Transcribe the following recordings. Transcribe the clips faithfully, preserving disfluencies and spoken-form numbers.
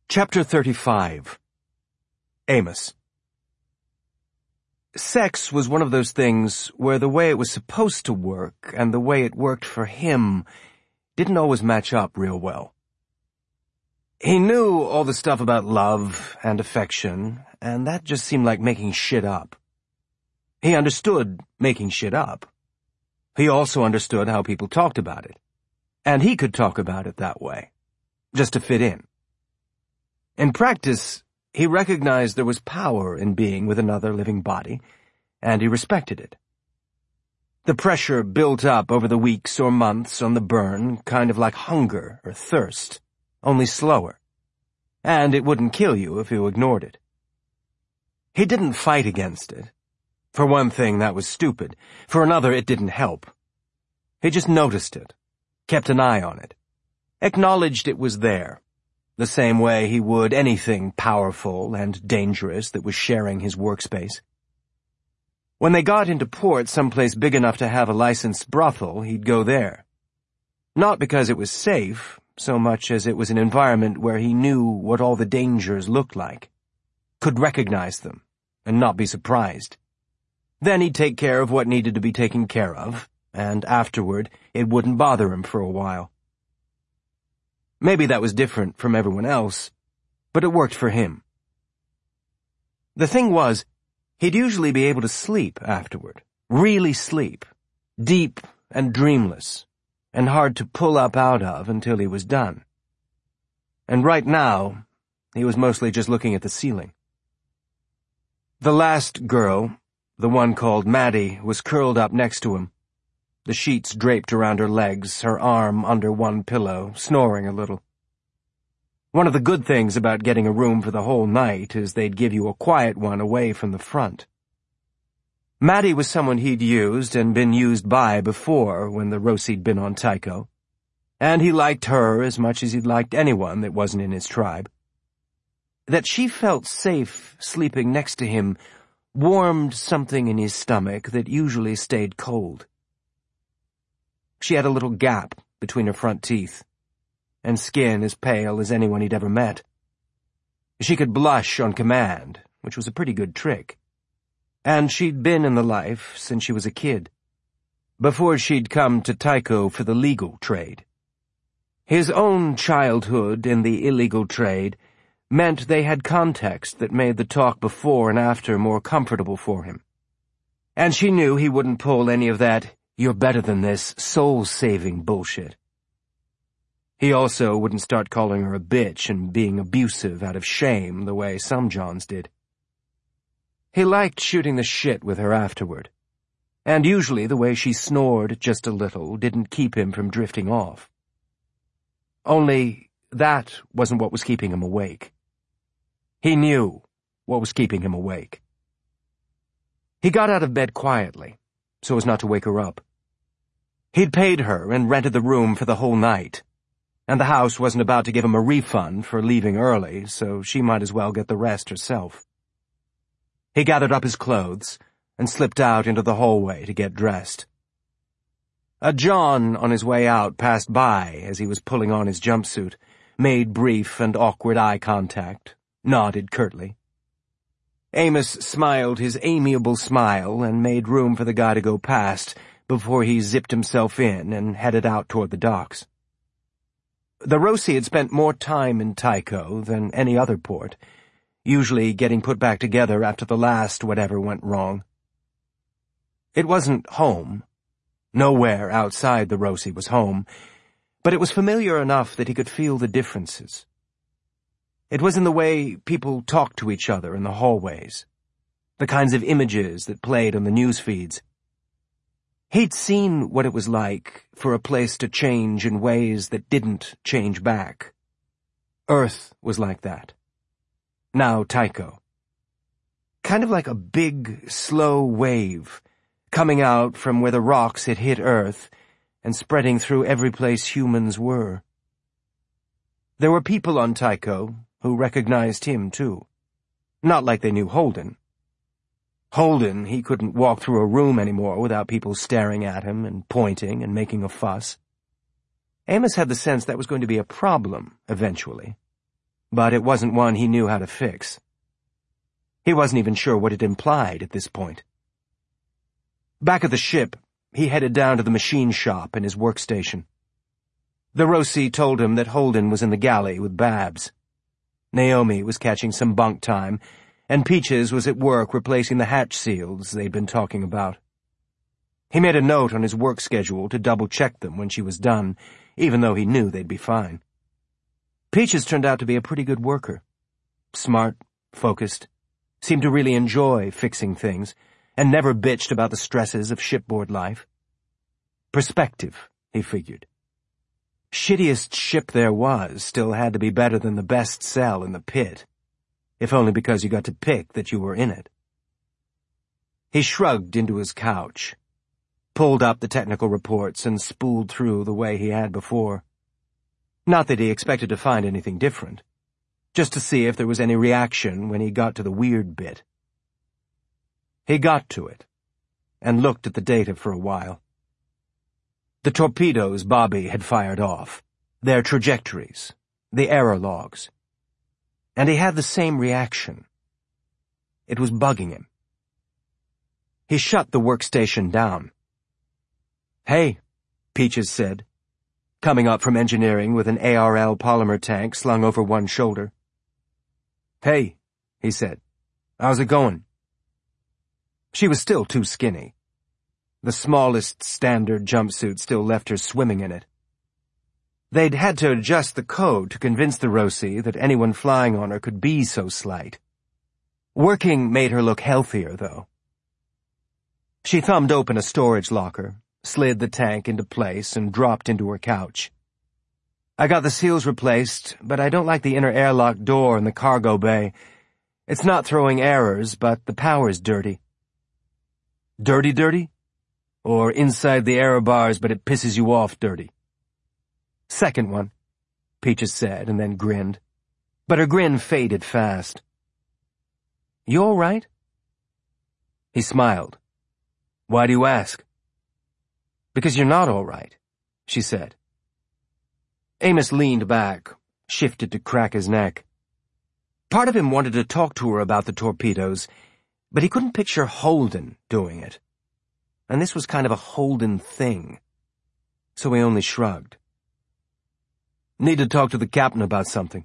Chapter thirty-five. Amos. Sex was one of those things where the way it was supposed to work and the way it worked for him didn't always match up real well. He knew all the stuff about love and affection, and that just seemed like making shit up. He understood making shit up. He also understood how people talked about it, and he could talk about it that way, just to fit in. In practice, he recognized there was power in being with another living body, and he respected it. The pressure built up over the weeks or months on the burn, kind of like hunger or thirst, only slower, and it wouldn't kill you if you ignored it. He didn't fight against it. For one thing, that was stupid. For another, it didn't help. He just noticed it, kept an eye on it, acknowledged it was there, the same way he would anything powerful and dangerous that was sharing his workspace. When they got into port someplace big enough to have a licensed brothel, he'd go there. Not because it was safe, so much as it was an environment where he knew what all the dangers looked like, could recognize them, and not be surprised. Then he'd take care of what needed to be taken care of, and afterward it wouldn't bother him for a while. Maybe that was different from everyone else, but it worked for him. The thing was, he'd usually be able to sleep afterward, really sleep, deep and dreamless, and hard to pull up out of until he was done. And right now, he was mostly just looking at the ceiling. The last girl, the one called Maddie, was curled up next to him, the sheets draped around her legs, her arm under one pillow, snoring a little. One of the good things about getting a room for the whole night is they'd give you a quiet one away from the front. Maddie was someone he'd used and been used by before when the Rossi'd been on Tycho, and he liked her as much as he'd liked anyone that wasn't in his tribe. That she felt safe sleeping next to him warmed something in his stomach that usually stayed cold. She had a little gap between her front teeth, and skin as pale as anyone he'd ever met. She could blush on command, which was a pretty good trick. And she'd been in the life since she was a kid, before she'd come to Tycho for the legal trade. His own childhood in the illegal trade meant they had context that made the talk before and after more comfortable for him. And she knew he wouldn't pull any of that "you're better than this" soul-saving bullshit. He also wouldn't start calling her a bitch and being abusive out of shame the way some Johns did. He liked shooting the shit with her afterward, and usually the way she snored just a little didn't keep him from drifting off. Only that wasn't what was keeping him awake. He knew what was keeping him awake. He got out of bed quietly, so as not to wake her up. He'd paid her and rented the room for the whole night, and the house wasn't about to give him a refund for leaving early, so she might as well get the rest herself. He gathered up his clothes and slipped out into the hallway to get dressed. A John on his way out passed by as he was pulling on his jumpsuit, made brief and awkward eye contact, nodded curtly. Amos smiled his amiable smile and made room for the guy to go past before he zipped himself in and headed out toward the docks. The Rossi had spent more time in Tycho than any other port, usually getting put back together after the last whatever went wrong. It wasn't home. Nowhere outside the Rossi was home, but it was familiar enough that he could feel the differences. It was in the way people talked to each other in the hallways, the kinds of images that played on the news feeds. He'd seen what it was like for a place to change in ways that didn't change back. Earth was like that. Now Tycho. Kind of like a big, slow wave, coming out from where the rocks had hit Earth and spreading through every place humans were. There were people on Tycho who recognized him, too. Not like they knew Holden. Holden, he couldn't walk through a room anymore without people staring at him and pointing and making a fuss. Amos had the sense that was going to be a problem, eventually. but it wasn't one he knew how to fix. He wasn't even sure what it implied at this point. Back at the ship, he headed down to the machine shop in his workstation. The Roci told him that Holden was in the galley with Babs. Naomi was catching some bunk time, and Peaches was at work replacing the hatch seals they'd been talking about. He made a note on his work schedule to double-check them when she was done, even though he knew they'd be fine. Peaches turned out to be a pretty good worker. Smart, focused, seemed to really enjoy fixing things, and never bitched about the stresses of shipboard life. Perspective, he figured. Shittiest ship there was still had to be better than the best cell in the pit, if only because you got to pick that you were in it. He shrugged into his couch, pulled up the technical reports, and spooled through the way he had before. Not that he expected to find anything different, just to see if there was any reaction when he got to the weird bit. He got to it, and looked at the data for a while. The torpedoes Bobby had fired off, their trajectories, the error logs. And he had the same reaction. It was bugging him. He shut the workstation down. "Hey," Peaches said, coming up from engineering with an A R L polymer tank slung over one shoulder. "Hey," he said, "how's it going?" She was still too skinny. The smallest standard jumpsuit still left her swimming in it. They'd had to adjust the code to convince the Roci that anyone flying on her could be so slight. Working made her look healthier, though. She thumbed open a storage locker, slid the tank into place, and dropped into her couch. "I got the seals replaced, but I don't like the inner airlock door in the cargo bay. It's not throwing errors, but the power's dirty." "Dirty dirty? Or inside the error bars, but it pisses you off dirty?" "Second one," Peaches said, and then grinned. But her grin faded fast. "You all right?" He smiled. "Why do you ask?" "Because you're not all right," she said. Amos leaned back, shifted to crack his neck. Part of him wanted to talk to her about the torpedoes, but he couldn't picture Holden doing it. And this was kind of a Holden thing. So he only shrugged. "Need to talk to the captain about something."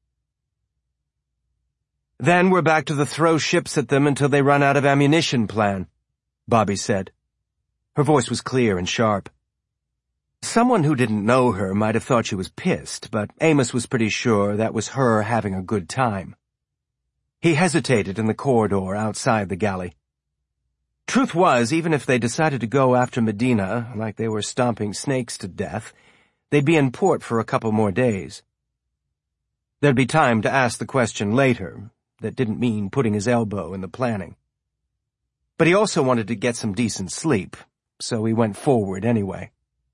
"Then we're back to the throw ships at them until they run out of ammunition plan," Bobby said. Her voice was clear and sharp. Someone who didn't know her might have thought she was pissed, but Amos was pretty sure that was her having a good time. He hesitated in the corridor outside the galley. Truth was, even if they decided to go after Medina like they were stomping snakes to death, they'd be in port for a couple more days. There'd be time to ask the question later. That didn't mean putting his elbow in the planning. But he also wanted to get some decent sleep, so he went forward anyway.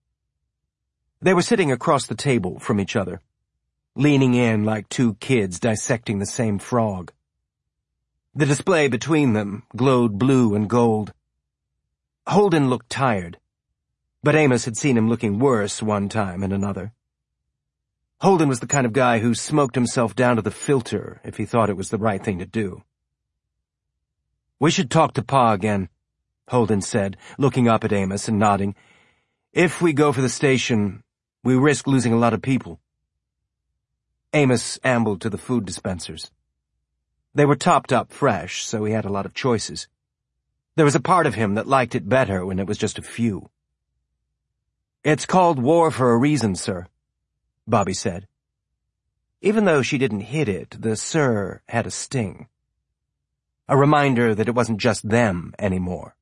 They were sitting across the table from each other, leaning in like two kids dissecting the same frog. The display between them glowed blue and gold. Holden looked tired, but Amos had seen him looking worse one time and another. Holden was the kind of guy who smoked himself down to the filter if he thought it was the right thing to do. "We should talk to Pa again," Holden said, looking up at Amos and nodding. "If we go for the station, we risk losing a lot of people." Amos ambled to the food dispensers. They were topped up fresh, so he had a lot of choices. There was a part of him that liked it better when it was just a few. "It's called war for a reason, sir," Bobby said. Even though she didn't hit it, the sir had a sting. A reminder that it wasn't just them anymore.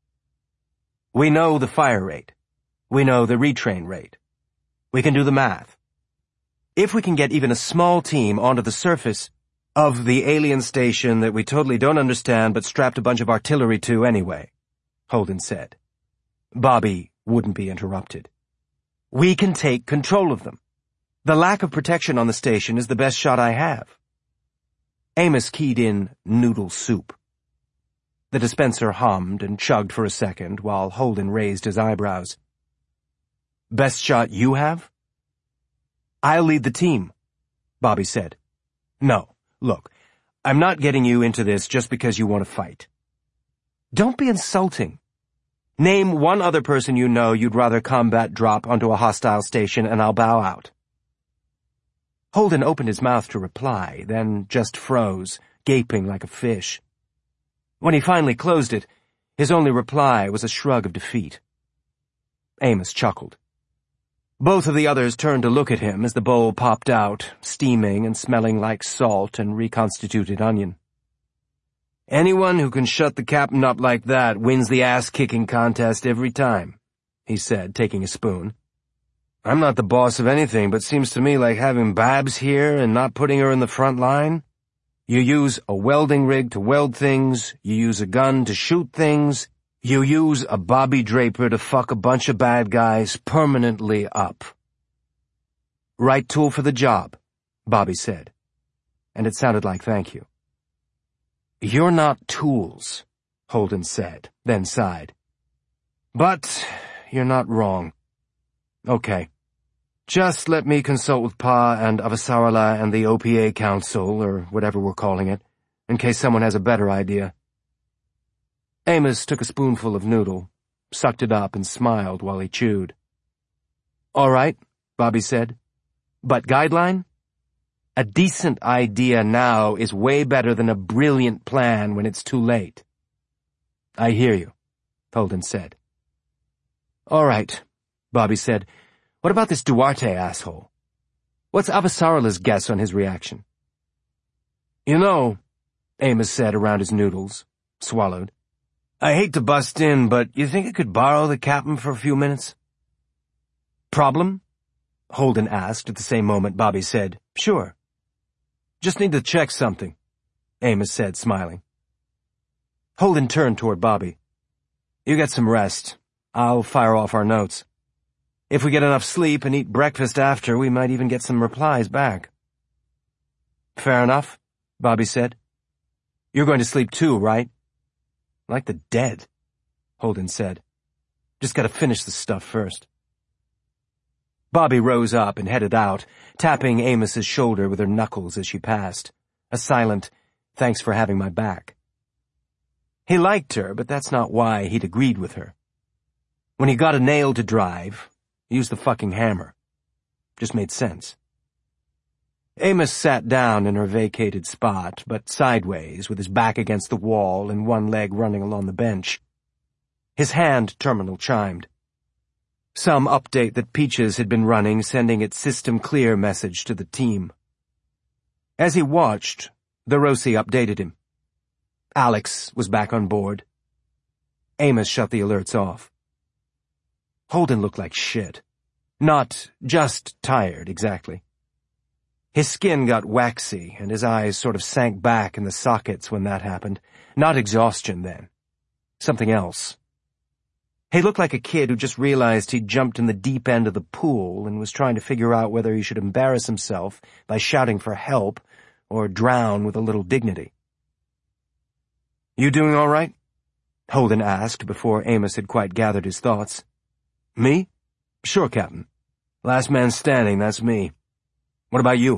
"We know the fire rate. We know the retrain rate. We can do the math. If we can get even a small team onto the surface of the alien station that we totally don't understand but strapped a bunch of artillery to anyway," Holden said. Bobby wouldn't be interrupted. "We can take control of them. The lack of protection on the station is the best shot I have." Amos keyed in noodle soup. The dispenser hummed and chugged for a second while Holden raised his eyebrows. "Best shot you have?" "I'll lead the team," Bobby said. No, look, I'm not getting you into this just because you want to fight. Don't be insulting. Name one other person you know you'd rather combat drop onto a hostile station and I'll bow out. Holden opened his mouth to reply, then just froze, gaping like a fish. When he finally closed it, his only reply was a shrug of defeat. Amos chuckled. Both of the others turned to look at him as the bowl popped out, steaming and smelling like salt and reconstituted onion. "Anyone who can shut the captain up like that wins the ass-kicking contest every time," he said, taking a spoon. "I'm not the boss of anything, but seems to me like having Babs here and not putting her in the front line. You use a welding rig to weld things, you use a gun to shoot things, you use a Bobby Draper to fuck a bunch of bad guys permanently up." "Right tool for the job," Bobby said, and it sounded like thank you. "You're not tools," Holden said, then sighed. "But you're not wrong. Okay. Just let me consult with Pa and Avasarala and the O P A Council, or whatever we're calling it, in case someone has a better idea." Amos took a spoonful of noodle, sucked it up and smiled while he chewed. "All right," Bobby said. "But guideline? A decent idea now is way better than a brilliant plan when it's too late." "I hear you," Holden said. "All right," Bobby said. "What about this Duarte asshole? What's Avasarala's guess on his reaction?" "You know," Amos said around his noodles, swallowed, "I hate to bust in, but you think I could borrow the captain for a few minutes?" "Problem?" Holden asked at the same moment Bobby said, "Sure." "Just need to check something," Amos said, smiling. Holden turned toward Bobby. "You get some rest. I'll fire off our notes. If we get enough sleep and eat breakfast after, we might even get some replies back." "Fair enough," Bobby said. "You're going to sleep too, right?" "Like the dead," Holden said. "Just gotta finish this stuff first." Bobby rose up and headed out, tapping Amos's shoulder with her knuckles as she passed, a silent, "Thanks for having my back." He liked her, but that's not why he'd agreed with her. When he got a nail to drive, use the fucking hammer. Just made sense. Amos sat down in her vacated spot, but sideways, with his back against the wall and one leg running along the bench. His hand terminal chimed. Some update that Peaches had been running, sending its system clear message to the team. As he watched, the Rosie updated him. Alex was back on board. Amos shut the alerts off. Holden looked like shit. Not just tired, exactly. His skin got waxy, and his eyes sort of sank back in the sockets when that happened. Not exhaustion, then. Something else. He looked like a kid who just realized he'd jumped in the deep end of the pool and was trying to figure out whether he should embarrass himself by shouting for help or drown with a little dignity. "You doing all right?" Holden asked before Amos had quite gathered his thoughts. "Me? Sure, Captain. Last man standing, that's me. What about you?"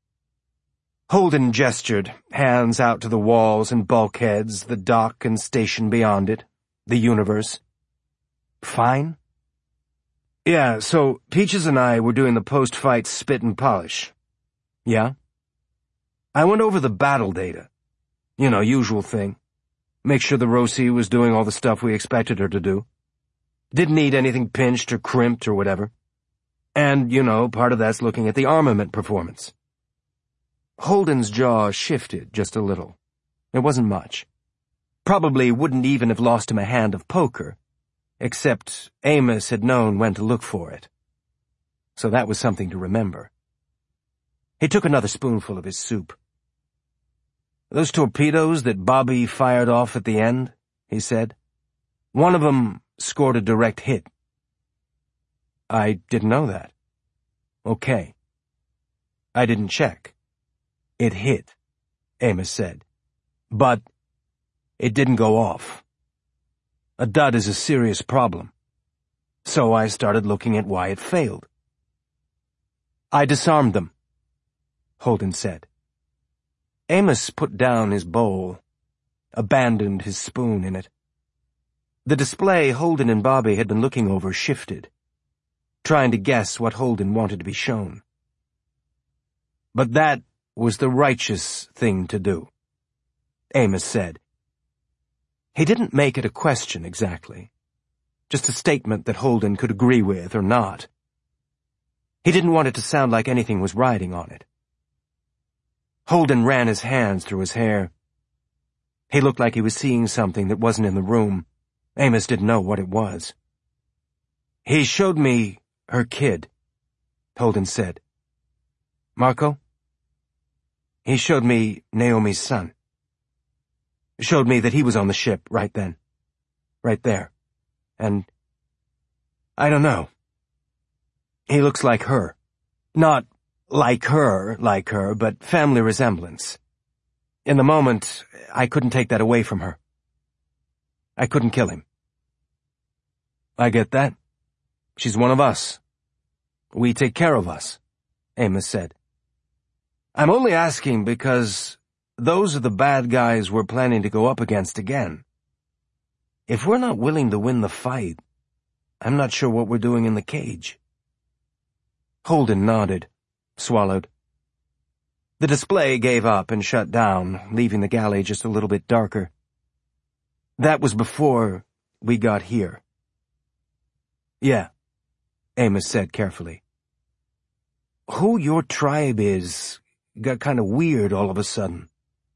Holden gestured, hands out to the walls and bulkheads, the dock and station beyond it, the universe. "Fine?" "Yeah, so Peaches and I were doing the post-fight spit and polish." "Yeah?" "I went over the battle data. You know, usual thing. Make sure the Rosie was doing all the stuff we expected her to do. Didn't need anything pinched or crimped or whatever. And, you know, part of that's looking at the armament performance." Holden's jaw shifted just a little. It wasn't much. Probably wouldn't even have lost him a hand of poker, except Amos had known when to look for it. So that was something to remember. He took another spoonful of his soup. "Those torpedoes that Bobby fired off at the end," he said. "One of them scored a direct hit." "I didn't know that." "Okay." "I didn't check." "It hit," Amos said. "But it didn't go off. A dud is a serious problem. So I started looking at why it failed." "I disarmed them," Holden said. Amos put down his bowl, abandoned his spoon in it. The display Holden and Bobby had been looking over shifted, trying to guess what Holden wanted to be shown. But that was the righteous thing to do, Amos said. He didn't make it a question exactly, just a statement that Holden could agree with or not. He didn't want it to sound like anything was riding on it. Holden ran his hands through his hair. He looked like he was seeing something that wasn't in the room. Amos didn't know what it was. He showed me her kid, Holden said. Marco? He showed me Naomi's son. Showed me that he was on the ship right then. Right there. And I don't know. He looks like her. Not like her, like her, but family resemblance. In the moment, I couldn't take that away from her. I couldn't kill him. I get that. She's one of us. We take care of us, Amos said. I'm only asking because those are the bad guys we're planning to go up against again. If we're not willing to win the fight, I'm not sure what we're doing in the cage. Holden nodded, swallowed. The display gave up and shut down, leaving the galley just a little bit darker. That was before we got here. Yeah, Amos said carefully. Who your tribe is got kind of weird all of a sudden.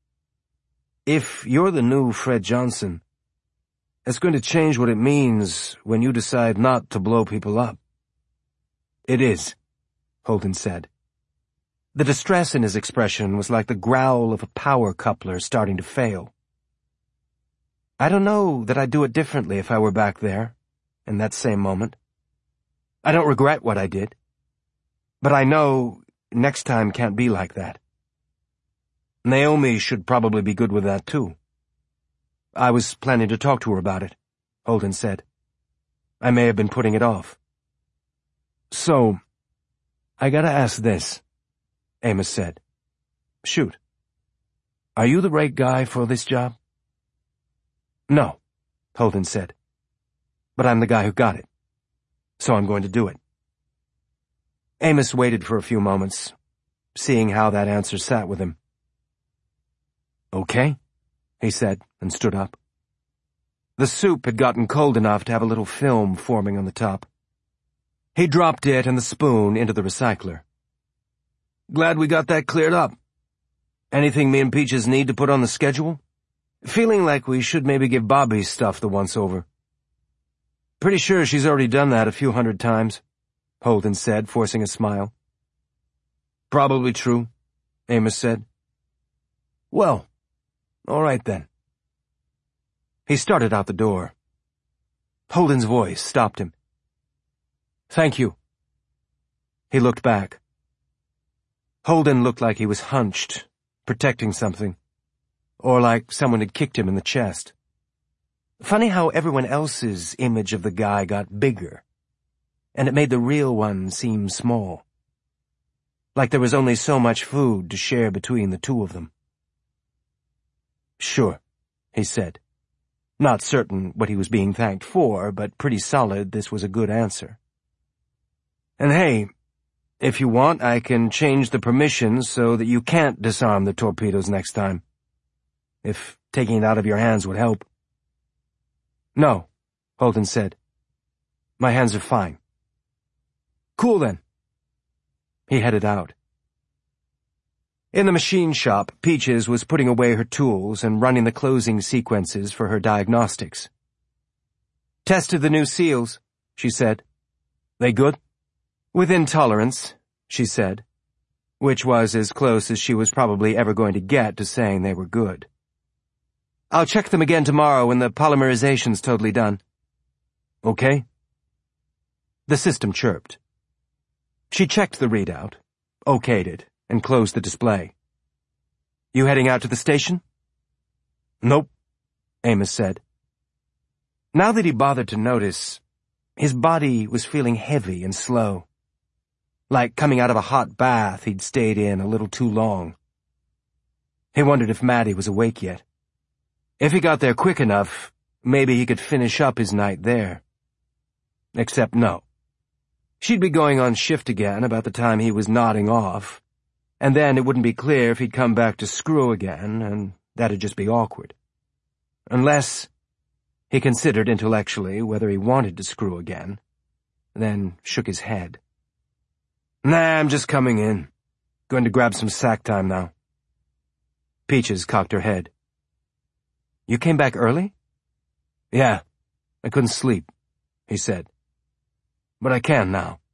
If you're the new Fred Johnson, it's going to change what it means when you decide not to blow people up. It is, Holden said. The distress in his expression was like the growl of a power coupler starting to fail. I don't know that I'd do it differently if I were back there, in that same moment. I don't regret what I did. But I know next time can't be like that. Naomi should probably be good with that, too. I was planning to talk to her about it, Holden said. I may have been putting it off. So, I gotta ask this, Amos said. Shoot. Are you the right guy for this job? No, Holden said. But I'm the guy who got it. So I'm going to do it. Amos waited for a few moments, seeing how that answer sat with him. Okay, he said, and stood up. The soup had gotten cold enough to have a little film forming on the top. He dropped it and the spoon into the recycler. Glad we got that cleared up. Anything me and Peaches need to put on the schedule? Feeling like we should maybe give Bobby's stuff the once-over. Pretty sure she's already done that a few hundred times, Holden said, forcing a smile. Probably true, Amos said. Well, all right then. He started out the door. Holden's voice stopped him. Thank you. He looked back. Holden looked like he was hunched, protecting something, or like someone had kicked him in the chest. Funny how everyone else's image of the guy got bigger, and it made the real one seem small. Like there was only so much food to share between the two of them. Sure, he said. Not certain what he was being thanked for, but pretty solid this was a good answer. And hey, if you want, I can change the permissions so that you can't disarm the torpedoes next time. If taking it out of your hands would help. No, Holden said. My hands are fine. Cool then. He headed out. In the machine shop, Peaches was putting away her tools and running the closing sequences for her diagnostics. Tested the new seals, she said. They good? Within tolerance, she said, which was as close as she was probably ever going to get to saying they were good. I'll check them again tomorrow when the polymerization's totally done. Okay? The system chirped. She checked the readout, okayed it, and closed the display. You heading out to the station? Nope, Amos said. Now that he bothered to notice, his body was feeling heavy and slow. Like coming out of a hot bath he'd stayed in a little too long. He wondered if Maddie was awake yet. If he got there quick enough, maybe he could finish up his night there. Except no. She'd be going on shift again about the time he was nodding off, and then it wouldn't be clear if he'd come back to screw again, and that'd just be awkward. Unless he considered intellectually whether he wanted to screw again, then shook his head. Nah, I'm just coming in. Going to grab some sack time now. Peaches cocked her head. You came back early? Yeah, I couldn't sleep, he said. But I can now.